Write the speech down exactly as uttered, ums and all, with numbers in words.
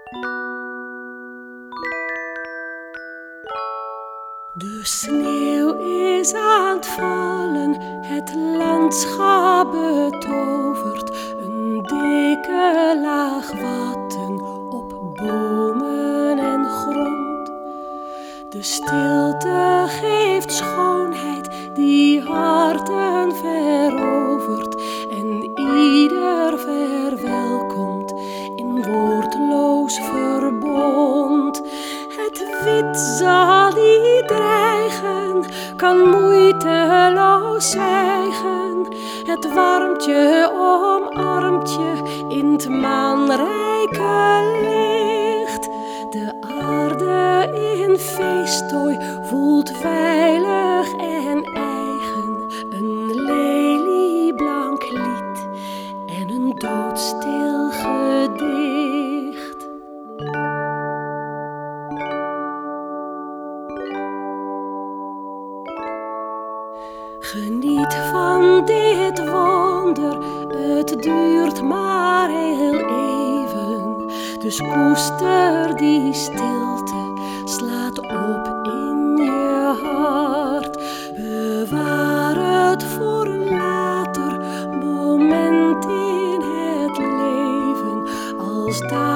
De sneeuw is aan het vallen, het landschap betovert. Een dikke laag watten op bomen en grond. De stilte geeft schoonheid die harten verovert. En ieder verwelkomt in woordloos verbond. Het wit zal niet dreigen, kan moeiteloos zwijgen. Het warmtje omarmt je in het maanrijke licht. De aarde in feesttooi voelt veilig en eigen. Een lelieblank lied en een doodstil gedicht. Geniet van dit wonder, het duurt maar heel even. Dus koester die stilte, slaat op in je hart. Bewaar het voor een later moment in het leven, als daar